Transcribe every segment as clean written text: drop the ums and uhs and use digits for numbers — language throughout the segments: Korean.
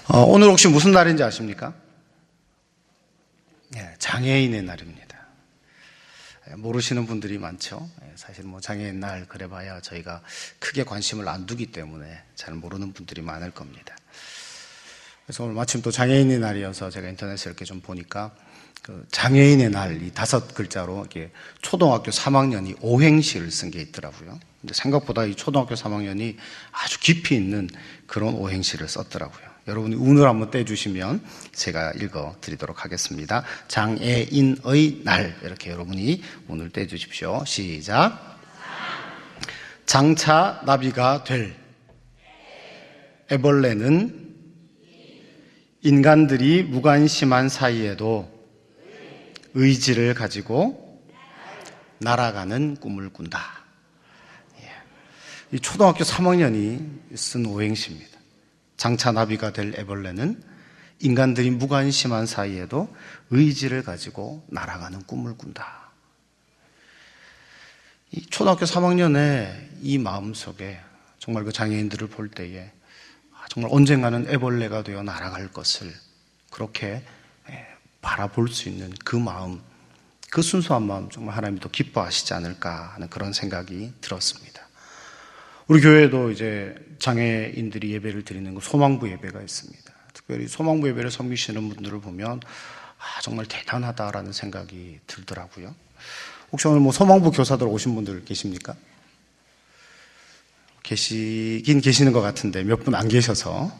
오늘 혹시 무슨 날인지 아십니까? 장애인의 날입니다. 모르시는 분들이 많죠. 사실 장애인 날 그래봐야 저희가 크게 관심을 안 두기 때문에 잘 모르는 분들이 많을 겁니다. 그래서 오늘 마침 또 장애인의 날이어서 제가 인터넷에 이렇게 좀 보니까 그 장애인의 날 이 5글자로 이렇게 초등학교 3학년이 오행시를 쓴 게 있더라고요. 근데 생각보다 이 초등학교 3학년이 아주 깊이 있는 그런 오행시를 썼더라고요. 여러분이 운을 한번 떼주시면 제가 읽어드리도록 하겠습니다. 장애인의 날, 이렇게 여러분이 운을 떼주십시오. 시작. 장차 나비가 될 애벌레는 인간들이 무관심한 사이에도 의지를 가지고 날아가는 꿈을 꾼다. 이 초등학교 3학년이 쓴 오행시입니다. 장차 나비가 될 애벌레는 인간들이 무관심한 사이에도 의지를 가지고 날아가는 꿈을 꾼다. 이 초등학교 3학년의 이 마음속에 정말 그 장애인들을 볼 때에 정말 언젠가는 애벌레가 되어 날아갈 것을 그렇게 바라볼 수 있는 그 마음, 그 순수한 마음 정말 하나님이 더 기뻐하시지 않을까 하는 그런 생각이 들었습니다. 우리 교회에도 이제 장애인들이 예배를 드리는 그 소망부 예배가 있습니다. 특별히 소망부 예배를 섬기시는 분들을 보면 정말 대단하다라는 생각이 들더라고요. 혹시 오늘 소망부 교사들 오신 분들 계십니까? 계시긴 계시는 것 같은데 몇 분 안 계셔서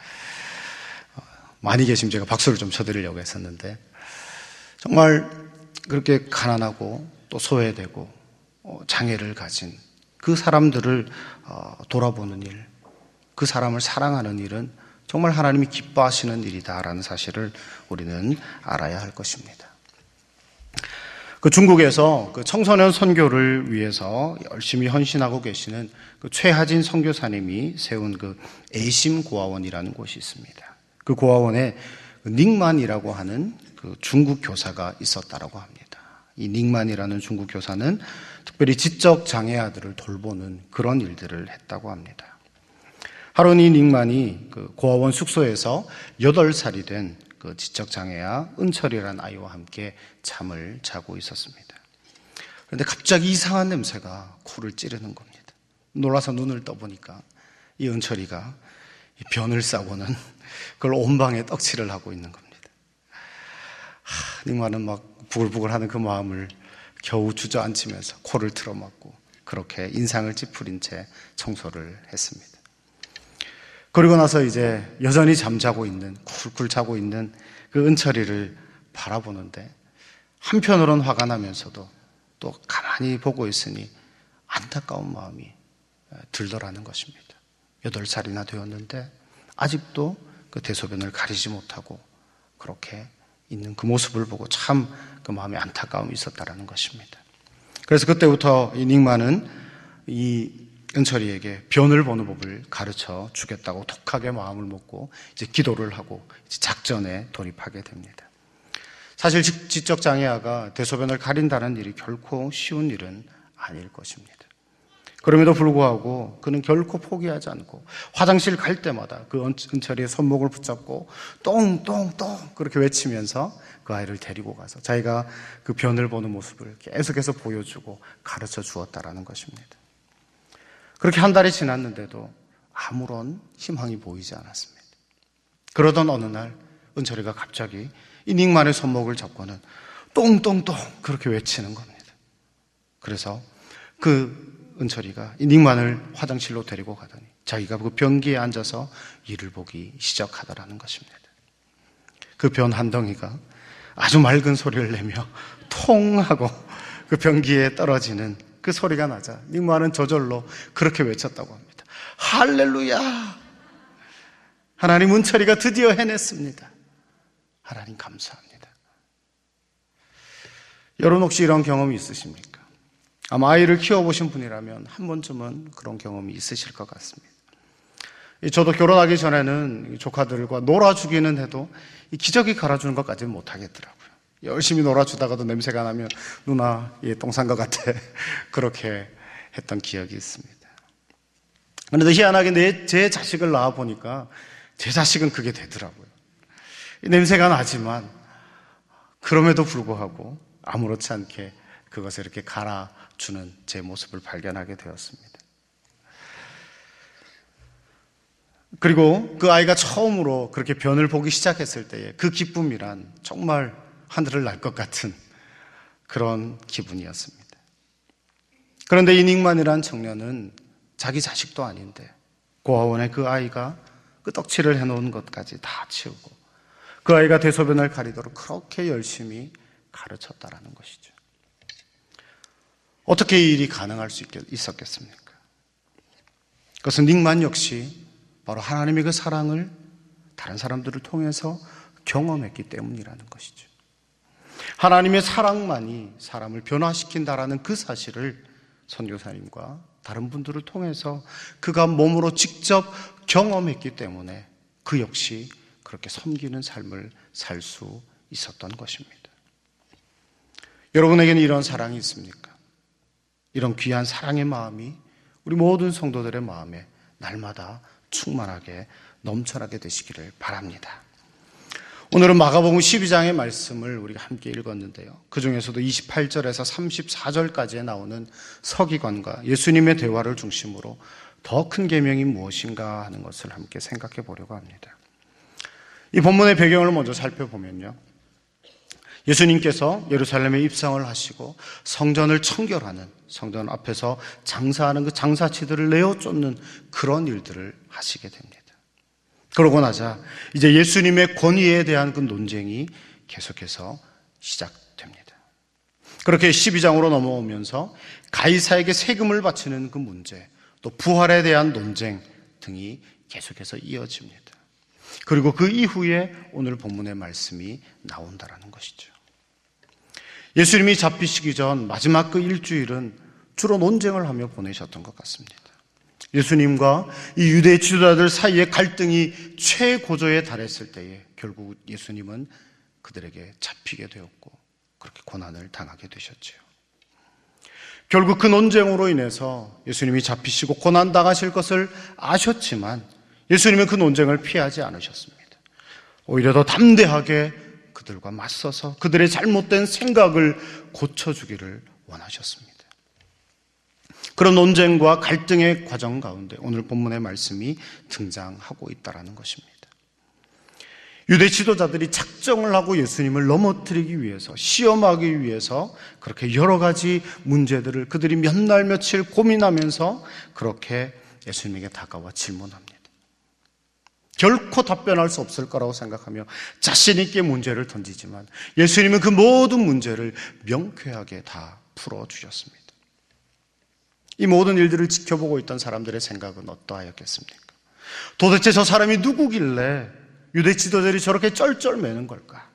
많이 계시면 제가 박수를 좀 쳐드리려고 했었는데 정말 그렇게 가난하고 또 소외되고 장애를 가진 그 사람들을 돌아보는 일, 그 사람을 사랑하는 일은 정말 하나님이 기뻐하시는 일이다라는 사실을 우리는 알아야 할 것입니다. 그 중국에서 그 청소년 선교를 위해서 열심히 헌신하고 계시는 그 최하진 선교사님이 세운 그 애심 고아원이라는 곳이 있습니다. 그 고아원에 닉만이라고 하는 그 중국 교사가 있었다라고 합니다. 이 닉만이라는 중국 교사는 특별히 지적 장애 아들을 돌보는 그런 일들을 했다고 합니다. 하루는 이 닉만이 그 고아원 숙소에서 8살이 된 그 지적 장애아 은철이라는 아이와 함께 잠을 자고 있었습니다. 그런데 갑자기 이상한 냄새가 코를 찌르는 겁니다. 놀라서 눈을 떠보니까 이 은철이가 변을 싸고는 그걸 온 방에 떡칠을 하고 있는 겁니다. 닉만은 막 부글부글하는 그 마음을 겨우 주저앉히면서 코를 틀어막고 그렇게 인상을 찌푸린 채 청소를 했습니다. 그리고 나서 이제 여전히 잠자고 있는, 쿨쿨 자고 있는 그 은철이를 바라보는데 한편으로는 화가 나면서도 또 가만히 보고 있으니 안타까운 마음이 들더라는 것입니다. 8살이나 되었는데 아직도 그 대소변을 가리지 못하고 그렇게 있는 그 모습을 보고 참 그 마음에 안타까움이 있었다라는 것입니다. 그래서 그때부터 이 닉만은 이 은철이에게 변을 보는 법을 가르쳐 주겠다고 독하게 마음을 먹고 이제 기도를 하고 이제 작전에 돌입하게 됩니다. 사실 지적 장애아가 대소변을 가린다는 일이 결코 쉬운 일은 아닐 것입니다. 그럼에도 불구하고 그는 결코 포기하지 않고 화장실 갈 때마다 그 은철이의 손목을 붙잡고 똥똥똥 그렇게 외치면서 그 아이를 데리고 가서 자기가 그 변을 보는 모습을 계속해서 보여주고 가르쳐 주었다라는 것입니다. 그렇게 한 달이 지났는데도 아무런 희망이 보이지 않았습니다. 그러던 어느 날 은철이가 갑자기 이 닉만의 손목을 잡고는 똥똥똥 그렇게 외치는 겁니다. 그래서 그 은철이가 이 닉만을 화장실로 데리고 가더니 자기가 그 변기에 앉아서 이를 보기 시작하더라는 것입니다. 그 변 한 덩이가 아주 맑은 소리를 내며 통 하고 그 변기에 떨어지는 그 소리가 나자 닉만은 저절로 그렇게 외쳤다고 합니다. 할렐루야! 하나님 은철이가 드디어 해냈습니다. 하나님 감사합니다. 여러분 혹시 이런 경험이 있으십니까? 아마 아이를 키워보신 분이라면 한 번쯤은 그런 경험이 있으실 것 같습니다. 저도 결혼하기 전에는 조카들과 놀아주기는 해도 이 기저귀 갈아주는 것까지는 못하겠더라고요. 열심히 놀아주다가도 냄새가 나면 누나 똥 싼 것 같아 그렇게 했던 기억이 있습니다. 그런데 희한하게 제 자식을 낳아보니까 제 자식은 그게 되더라고요. 냄새가 나지만 그럼에도 불구하고 아무렇지 않게 그것을 이렇게 갈아주는 제 모습을 발견하게 되었습니다. 그리고 그 아이가 처음으로 그렇게 변을 보기 시작했을 때의 그 기쁨이란 정말 하늘을 날 것 같은 그런 기분이었습니다. 그런데 이 닉만이란 청년은 자기 자식도 아닌데 고아원에 그 아이가 그 떡칠을 해놓은 것까지 다 치우고 그 아이가 대소변을 가리도록 그렇게 열심히 가르쳤다라는 것이죠. 어떻게 이 일이 가능할 수 있었겠습니까? 그것은 닉만 역시 바로 하나님의 그 사랑을 다른 사람들을 통해서 경험했기 때문이라는 것이죠. 하나님의 사랑만이 사람을 변화시킨다라는 그 사실을 선교사님과 다른 분들을 통해서 그가 몸으로 직접 경험했기 때문에 그 역시 그렇게 섬기는 삶을 살 수 있었던 것입니다. 여러분에게는 이런 사랑이 있습니까? 이런 귀한 사랑의 마음이 우리 모든 성도들의 마음에 날마다 충만하게 넘쳐나게 되시기를 바랍니다. 오늘은 마가복음 12장의 말씀을 우리가 함께 읽었는데요. 그 중에서도 28절에서 34절까지에 나오는 서기관과 예수님의 대화를 중심으로 더 큰 계명이 무엇인가 하는 것을 함께 생각해 보려고 합니다. 이 본문의 배경을 먼저 살펴보면요. 예수님께서 예루살렘에 입성을 하시고 성전을 청결하는, 성전 앞에서 장사하는 그 장사치들을 내어 쫓는 그런 일들을 하시게 됩니다. 그러고 나자 이제 예수님의 권위에 대한 그 논쟁이 계속해서 시작됩니다. 그렇게 12장으로 넘어오면서 가이사에게 세금을 바치는 그 문제, 또 부활에 대한 논쟁 등이 계속해서 이어집니다. 그리고 그 이후에 오늘 본문의 말씀이 나온다라는 것이죠. 예수님이 잡히시기 전 마지막 그 일주일은 주로 논쟁을 하며 보내셨던 것 같습니다. 예수님과 이 유대 지도자들 사이의 갈등이 최고조에 달했을 때에 결국 예수님은 그들에게 잡히게 되었고 그렇게 고난을 당하게 되셨지요. 결국 그 논쟁으로 인해서 예수님이 잡히시고 고난당하실 것을 아셨지만 예수님은 그 논쟁을 피하지 않으셨습니다. 오히려 더 담대하게 그들과 맞서서 그들의 잘못된 생각을 고쳐주기를 원하셨습니다. 그런 논쟁과 갈등의 과정 가운데 오늘 본문의 말씀이 등장하고 있다는 것입니다. 유대 지도자들이 작정을 하고 예수님을 넘어뜨리기 위해서, 시험하기 위해서 그렇게 여러 가지 문제들을 그들이 몇 날 며칠 고민하면서 그렇게 예수님에게 다가와 질문합니다. 결코 답변할 수 없을 거라고 생각하며 자신 있게 문제를 던지지만 예수님은 그 모든 문제를 명쾌하게 다 풀어주셨습니다. 이 모든 일들을 지켜보고 있던 사람들의 생각은 어떠하였겠습니까? 도대체 저 사람이 누구길래 유대 지도자들이 저렇게 쩔쩔매는 걸까?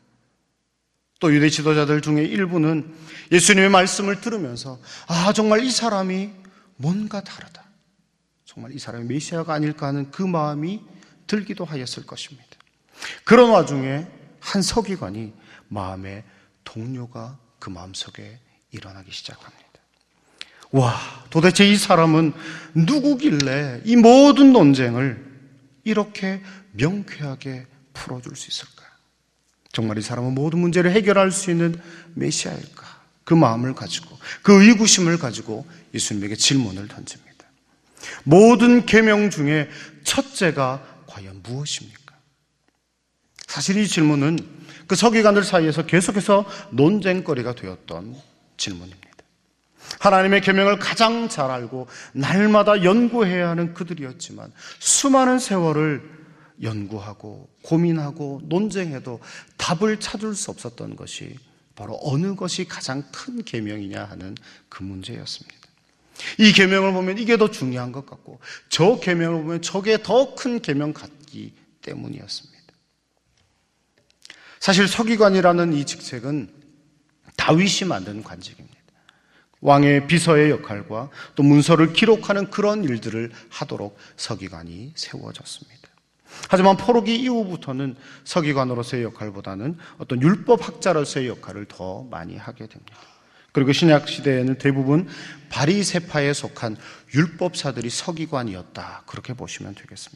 또 유대 지도자들 중에 일부는 예수님의 말씀을 들으면서 정말 이 사람이 뭔가 다르다. 정말 이 사람이 메시아가 아닐까 하는 그 마음이 들기도 하였을 것입니다. 그런 와중에 한 서기관이 마음의 동요가 그 마음속에 일어나기 시작합니다. 와, 도대체 이 사람은 누구길래 이 모든 논쟁을 이렇게 명쾌하게 풀어줄 수 있을까? 정말 이 사람은 모든 문제를 해결할 수 있는 메시아일까? 그 마음을 가지고, 그 의구심을 가지고 예수님에게 질문을 던집니다. 모든 계명 중에 첫째가 과연 무엇입니까? 사실 이 질문은 그 서기관들 사이에서 계속해서 논쟁거리가 되었던 질문입니다. 하나님의 계명을 가장 잘 알고 날마다 연구해야 하는 그들이었지만 수많은 세월을 연구하고 고민하고 논쟁해도 답을 찾을 수 없었던 것이 바로 어느 것이 가장 큰 계명이냐 하는 그 문제였습니다. 이 계명을 보면 이게 더 중요한 것 같고 저 계명을 보면 저게 더 큰 계명 같기 때문이었습니다. 사실 서기관이라는 이 직책은 다윗이 만든 관직입니다. 왕의 비서의 역할과 또 문서를 기록하는 그런 일들을 하도록 서기관이 세워졌습니다. 하지만 포로기 이후부터는 서기관으로서의 역할보다는 어떤 율법학자로서의 역할을 더 많이 하게 됩니다. 그리고 신약 시대에는 대부분 바리새파에 속한 율법사들이 서기관이었다. 그렇게 보시면 되겠습니다.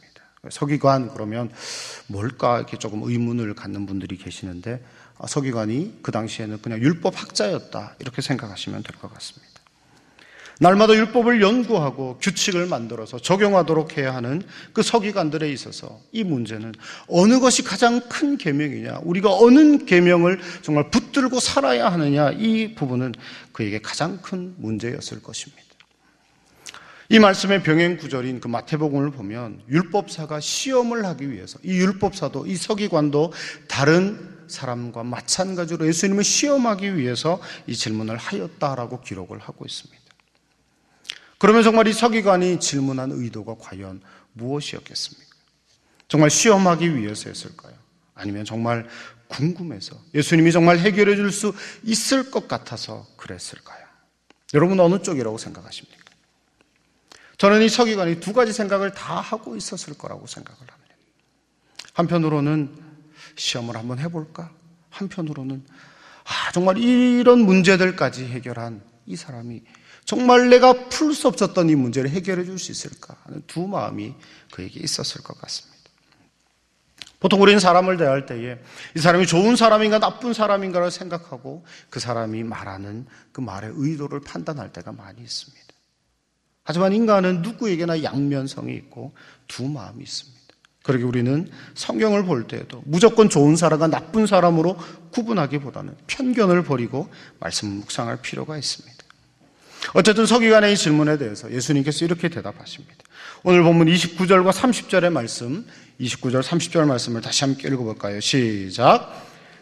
서기관 그러면 뭘까 이렇게 조금 의문을 갖는 분들이 계시는데 서기관이 그 당시에는 그냥 율법학자였다 이렇게 생각하시면 될 것 같습니다. 날마다 율법을 연구하고 규칙을 만들어서 적용하도록 해야 하는 그 서기관들에 있어서 이 문제는 어느 것이 가장 큰 계명이냐, 우리가 어느 계명을 정말 붙들고 살아야 하느냐, 이 부분은 그에게 가장 큰 문제였을 것입니다. 이 말씀의 병행 구절인 그 마태복음을 보면 율법사가 시험을 하기 위해서 이 율법사도 이 서기관도 다른 사람과 마찬가지로 예수님을 시험하기 위해서 이 질문을 하였다라고 기록을 하고 있습니다. 그러면 정말 이 서기관이 질문한 의도가 과연 무엇이었겠습니까? 정말 시험하기 위해서였을까요? 아니면 정말 궁금해서 예수님이 정말 해결해 줄 수 있을 것 같아서 그랬을까요? 여러분 어느 쪽이라고 생각하십니까? 저는 이 서기관이 두 가지 생각을 다 하고 있었을 거라고 생각을 합니다. 한편으로는 시험을 한번 해볼까? 한편으로는 정말 이런 문제들까지 해결한 이 사람이 정말 내가 풀 수 없었던 이 문제를 해결해 줄 수 있을까 하는 두 마음이 그에게 있었을 것 같습니다. 보통 우리는 사람을 대할 때에 이 사람이 좋은 사람인가 나쁜 사람인가를 생각하고 그 사람이 말하는 그 말의 의도를 판단할 때가 많이 있습니다. 하지만 인간은 누구에게나 양면성이 있고 두 마음이 있습니다. 그러기 우리는 성경을 볼 때에도 무조건 좋은 사람과 나쁜 사람으로 구분하기보다는 편견을 버리고 말씀을 묵상할 필요가 있습니다. 어쨌든 서기관의 이 질문에 대해서 예수님께서 이렇게 대답하십니다. 오늘 본문 29절과 30절의 말씀, 29절, 30절 말씀을 다시 함께 읽어볼까요? 시작.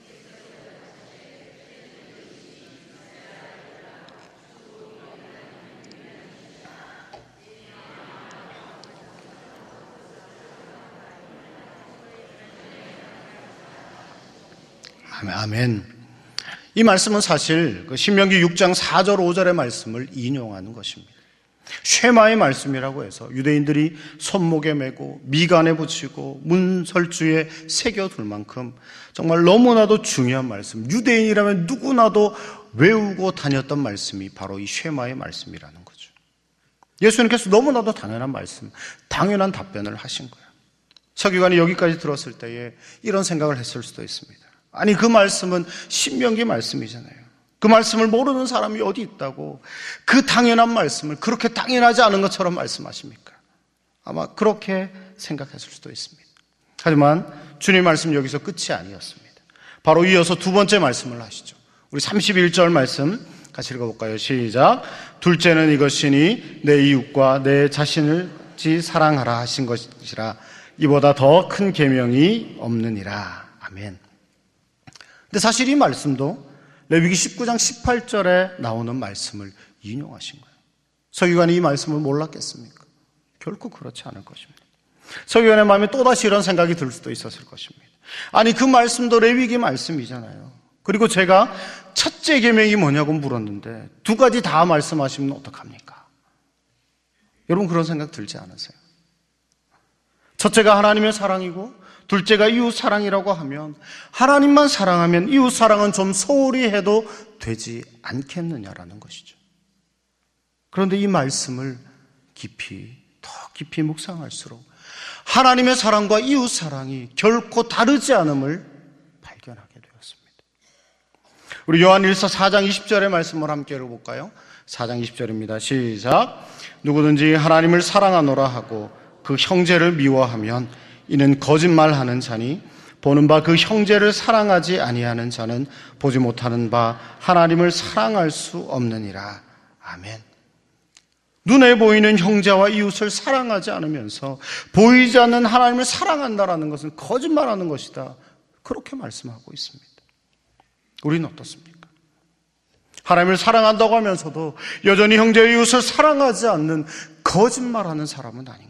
아멘. 이 말씀은 사실 신명기 6장 4절 5절의 말씀을 인용하는 것입니다. 쉐마의 말씀이라고 해서 유대인들이 손목에 메고 미간에 붙이고 문설주에 새겨둘 만큼 정말 너무나도 중요한 말씀, 유대인이라면 누구나도 외우고 다녔던 말씀이 바로 이 쉐마의 말씀이라는 거죠. 예수님께서 너무나도 당연한 말씀, 당연한 답변을 하신 거예요. 서기관이 여기까지 들었을 때에 이런 생각을 했을 수도 있습니다. 아니 그 말씀은 신명기 말씀이잖아요. 그 말씀을 모르는 사람이 어디 있다고 그 당연한 말씀을 그렇게 당연하지 않은 것처럼 말씀하십니까? 아마 그렇게 생각했을 수도 있습니다. 하지만 주님 말씀 여기서 끝이 아니었습니다. 바로 이어서 두 번째 말씀을 하시죠. 우리 31절 말씀 같이 읽어볼까요? 시작. 둘째는 이것이니 내 이웃과 내 자신을 사랑하라 하신 것이라 이보다 더 큰 계명이 없느니라. 아멘. 근데 사실 이 말씀도 레위기 19장 18절에 나오는 말씀을 인용하신 거예요. 서기관이 이 말씀을 몰랐겠습니까? 결코 그렇지 않을 것입니다. 서기관의 마음에 또다시 이런 생각이 들 수도 있었을 것입니다. 아니 그 말씀도 레위기 말씀이잖아요. 그리고 제가 첫째 계명이 뭐냐고 물었는데 두 가지 다 말씀하시면 어떡합니까? 여러분 그런 생각 들지 않으세요? 첫째가 하나님의 사랑이고 둘째가 이웃 사랑이라고 하면 하나님만 사랑하면 이웃 사랑은 좀 소홀히 해도 되지 않겠느냐라는 것이죠. 그런데 이 말씀을 더 깊이 묵상할수록 하나님의 사랑과 이웃 사랑이 결코 다르지 않음을 발견하게 되었습니다. 우리 요한일서 4장 20절의 말씀을 함께 읽어볼까요? 4장 20절입니다. 시작. 누구든지 하나님을 사랑하노라 하고 그 형제를 미워하면 이는 거짓말하는 자니 보는 바 그 형제를 사랑하지 아니하는 자는 보지 못하는 바 하나님을 사랑할 수 없느니라. 아멘. 눈에 보이는 형제와 이웃을 사랑하지 않으면서 보이지 않는 하나님을 사랑한다라는 것은 거짓말하는 것이다. 그렇게 말씀하고 있습니다. 우리는 어떻습니까? 하나님을 사랑한다고 하면서도 여전히 형제와 이웃을 사랑하지 않는 거짓말하는 사람은 아닌가요?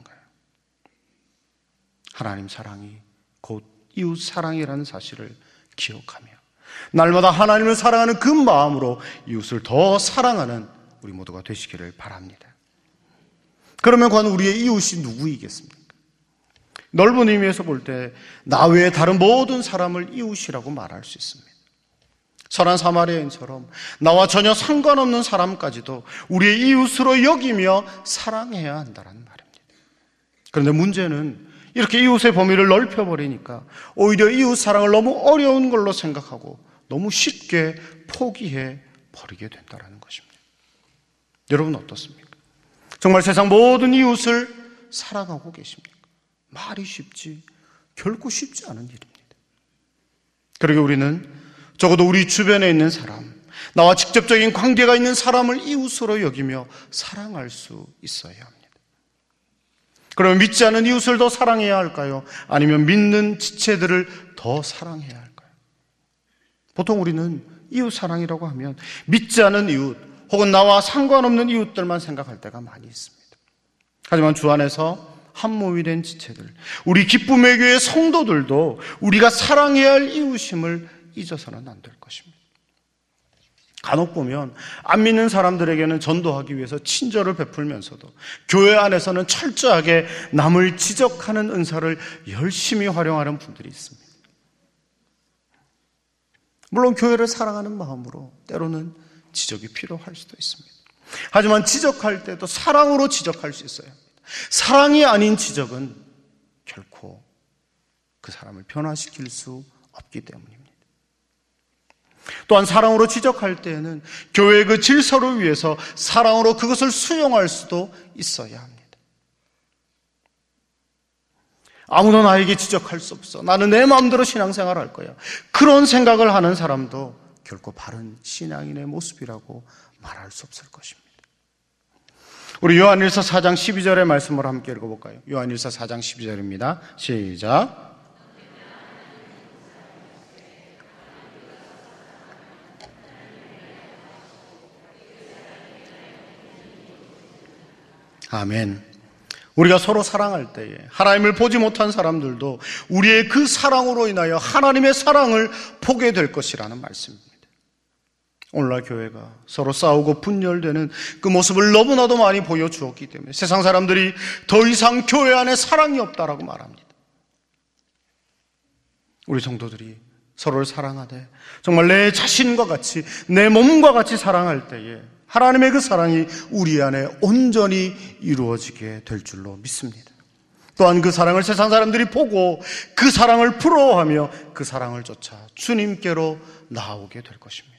하나님 사랑이 곧 이웃 사랑이라는 사실을 기억하며 날마다 하나님을 사랑하는 그 마음으로 이웃을 더 사랑하는 우리 모두가 되시기를 바랍니다. 그러면 과연 우리의 이웃이 누구이겠습니까? 넓은 의미에서 볼 때 나 외에 다른 모든 사람을 이웃이라고 말할 수 있습니다. 선한 사마리아인처럼 나와 전혀 상관없는 사람까지도 우리의 이웃으로 여기며 사랑해야 한다는 말입니다. 그런데 문제는 이렇게 이웃의 범위를 넓혀버리니까 오히려 이웃 사랑을 너무 어려운 걸로 생각하고 너무 쉽게 포기해 버리게 된다는 것입니다. 여러분 어떻습니까? 정말 세상 모든 이웃을 사랑하고 계십니까? 말이 쉽지 결코 쉽지 않은 일입니다. 그러게 우리는 적어도 우리 주변에 있는 사람, 나와 직접적인 관계가 있는 사람을 이웃으로 여기며 사랑할 수 있어야 합니다. 그러면 믿지 않은 이웃을 더 사랑해야 할까요? 아니면 믿는 지체들을 더 사랑해야 할까요? 보통 우리는 이웃 사랑이라고 하면 믿지 않은 이웃 혹은 나와 상관없는 이웃들만 생각할 때가 많이 있습니다. 하지만 주 안에서 한 몸이 된 지체들, 우리 기쁨의 교회 성도들도 우리가 사랑해야 할 이웃임을 잊어서는 안 될 것입니다. 간혹 보면 안 믿는 사람들에게는 전도하기 위해서 친절을 베풀면서도 교회 안에서는 철저하게 남을 지적하는 은사를 열심히 활용하는 분들이 있습니다. 물론 교회를 사랑하는 마음으로 때로는 지적이 필요할 수도 있습니다. 하지만 지적할 때도 사랑으로 지적할 수 있어야 합니다. 사랑이 아닌 지적은 결코 그 사람을 변화시킬 수 없기 때문입니다. 또한 사랑으로 지적할 때에는 교회의 그 질서를 위해서 사랑으로 그것을 수용할 수도 있어야 합니다. 아무도 나에게 지적할 수 없어. 나는 내 마음대로 신앙생활을 할 거야. 그런 생각을 하는 사람도 결코 바른 신앙인의 모습이라고 말할 수 없을 것입니다. 우리 요한일서 4장 12절의 말씀을 함께 읽어볼까요? 요한일서 4장 12절입니다. 시작. 아멘. 우리가 서로 사랑할 때에 하나님을 보지 못한 사람들도 우리의 그 사랑으로 인하여 하나님의 사랑을 보게 될 것이라는 말씀입니다. 오늘날 교회가 서로 싸우고 분열되는 그 모습을 너무나도 많이 보여주었기 때문에 세상 사람들이 더 이상 교회 안에 사랑이 없다라고 말합니다. 우리 성도들이 서로를 사랑하되 정말 내 자신과 같이 내 몸과 같이 사랑할 때에 하나님의 그 사랑이 우리 안에 온전히 이루어지게 될 줄로 믿습니다. 또한 그 사랑을 세상 사람들이 보고 그 사랑을 부러워하며 그 사랑을 쫓아 주님께로 나아오게 될 것입니다.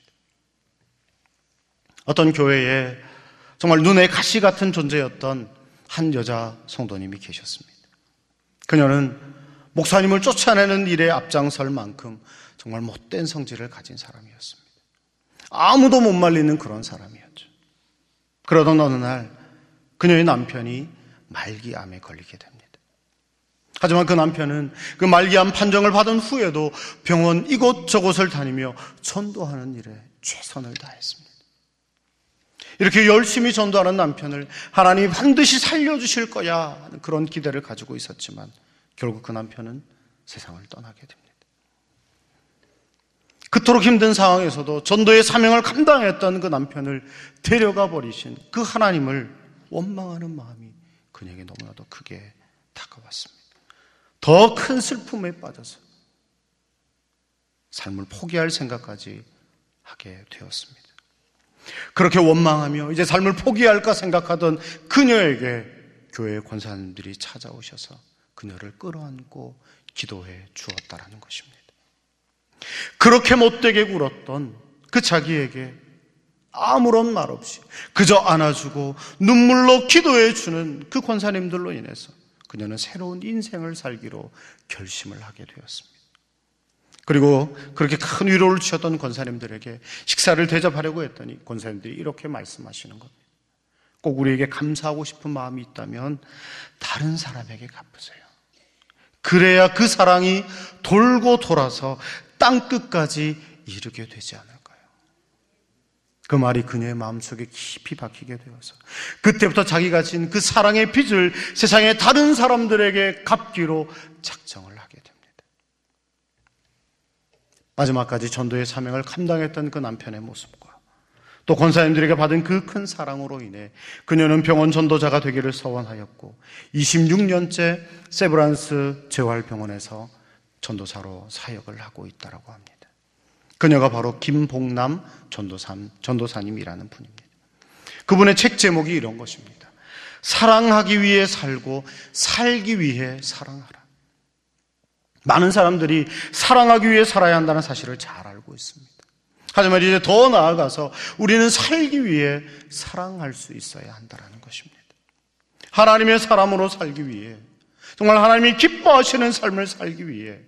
어떤 교회에 정말 눈에 가시 같은 존재였던 한 여자 성도님이 계셨습니다. 그녀는 목사님을 쫓아내는 일에 앞장설 만큼 정말 못된 성질을 가진 사람이었습니다. 아무도 못 말리는 그런 사람이었죠. 그러던 어느 날 그녀의 남편이 말기암에 걸리게 됩니다. 하지만 그 남편은 그 말기암 판정을 받은 후에도 병원 이곳저곳을 다니며 전도하는 일에 최선을 다했습니다. 이렇게 열심히 전도하는 남편을 하나님이 반드시 살려주실 거야 하는 그런 기대를 가지고 있었지만 결국 그 남편은 세상을 떠나게 됩니다. 그토록 힘든 상황에서도 전도의 사명을 감당했던 그 남편을 데려가 버리신 그 하나님을 원망하는 마음이 그녀에게 너무나도 크게 다가왔습니다. 더 큰 슬픔에 빠져서 삶을 포기할 생각까지 하게 되었습니다. 그렇게 원망하며 이제 삶을 포기할까 생각하던 그녀에게 교회 권사님들이 찾아오셔서 그녀를 끌어안고 기도해 주었다라는 것입니다. 그렇게 못되게 굴었던 그 자기에게 아무런 말 없이 그저 안아주고 눈물로 기도해 주는 그 권사님들로 인해서 그녀는 새로운 인생을 살기로 결심을 하게 되었습니다. 그리고 그렇게 큰 위로를 주셨던 권사님들에게 식사를 대접하려고 했더니 권사님들이 이렇게 말씀하시는 겁니다. 꼭 우리에게 감사하고 싶은 마음이 있다면 다른 사람에게 갚으세요. 그래야 그 사랑이 돌고 돌아서 땅끝까지 이르게 되지 않을까요? 그 말이 그녀의 마음속에 깊이 박히게 되어서 그때부터 자기가 진 그 사랑의 빚을 세상의 다른 사람들에게 갚기로 작정을 하게 됩니다. 마지막까지 전도의 사명을 감당했던 그 남편의 모습과 또 권사님들에게 받은 그 큰 사랑으로 인해 그녀는 병원 전도자가 되기를 소원하였고 26년째 세브란스 재활병원에서 전도사로 사역을 하고 있다고 합니다. 그녀가 바로 김복남 전도사님이라는 분입니다. 그분의 책 제목이 이런 것입니다. 사랑하기 위해 살고 살기 위해 사랑하라. 많은 사람들이 사랑하기 위해 살아야 한다는 사실을 잘 알고 있습니다. 하지만 이제 더 나아가서 우리는 살기 위해 사랑할 수 있어야 한다는 것입니다. 하나님의 사람으로 살기 위해, 정말 하나님이 기뻐하시는 삶을 살기 위해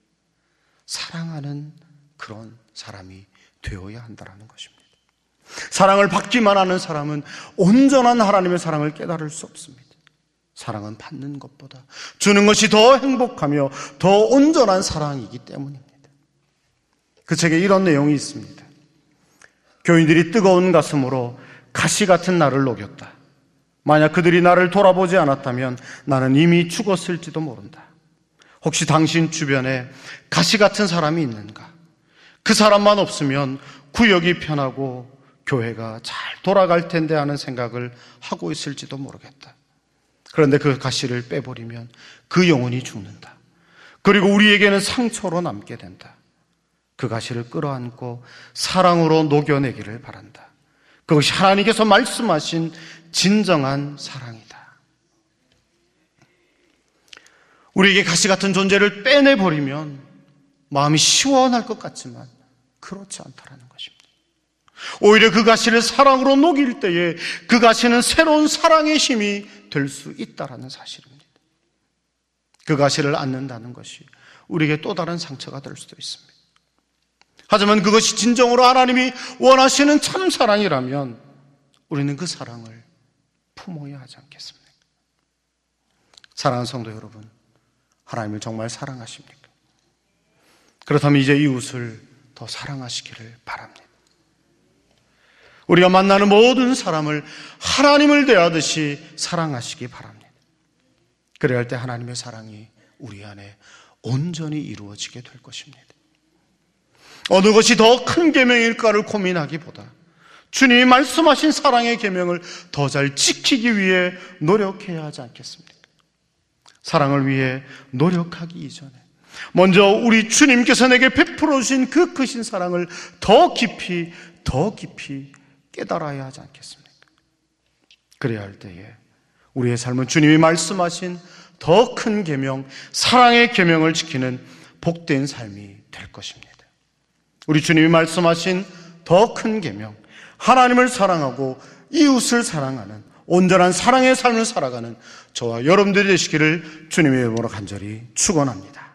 사랑하는 그런 사람이 되어야 한다는 것입니다. 사랑을 받기만 하는 사람은 온전한 하나님의 사랑을 깨달을 수 없습니다. 사랑은 받는 것보다 주는 것이 더 행복하며 더 온전한 사랑이기 때문입니다. 그 책에 이런 내용이 있습니다. 교인들이 뜨거운 가슴으로 가시 같은 나를 녹였다. 만약 그들이 나를 돌아보지 않았다면 나는 이미 죽었을지도 모른다. 혹시 당신 주변에 가시 같은 사람이 있는가? 그 사람만 없으면 구역이 편하고 교회가 잘 돌아갈 텐데 하는 생각을 하고 있을지도 모르겠다. 그런데 그 가시를 빼버리면 그 영혼이 죽는다. 그리고 우리에게는 상처로 남게 된다. 그 가시를 끌어안고 사랑으로 녹여내기를 바란다. 그것이 하나님께서 말씀하신 진정한 사랑이다. 우리에게 가시 같은 존재를 빼내버리면 마음이 시원할 것 같지만 그렇지 않다라는 것입니다. 오히려 그 가시를 사랑으로 녹일 때에 그 가시는 새로운 사랑의 힘이 될 수 있다라는 사실입니다. 그 가시를 안는다는 것이 우리에게 또 다른 상처가 될 수도 있습니다. 하지만 그것이 진정으로 하나님이 원하시는 참 사랑이라면 우리는 그 사랑을 품어야 하지 않겠습니까? 사랑하는 성도 여러분, 하나님을 정말 사랑하십니까? 그렇다면 이제 이웃을 더 사랑하시기를 바랍니다. 우리가 만나는 모든 사람을 하나님을 대하듯이 사랑하시기 바랍니다. 그래야 할 때 하나님의 사랑이 우리 안에 온전히 이루어지게 될 것입니다. 어느 것이 더 큰 계명일까를 고민하기보다 주님이 말씀하신 사랑의 계명을 더 잘 지키기 위해 노력해야 하지 않겠습니까? 사랑을 위해 노력하기 이전에 먼저 우리 주님께서 내게 베풀어 주신 그 크신 사랑을 더 깊이 깨달아야 하지 않겠습니까? 그래야 할 때에 우리의 삶은 주님이 말씀하신 더 큰 계명, 사랑의 계명을 지키는 복된 삶이 될 것입니다. 우리 주님이 말씀하신 더 큰 계명, 하나님을 사랑하고 이웃을 사랑하는 온전한 사랑의 삶을 살아가는 저와 여러분들이 되시기를 주님의 이름으로 간절히 축원합니다.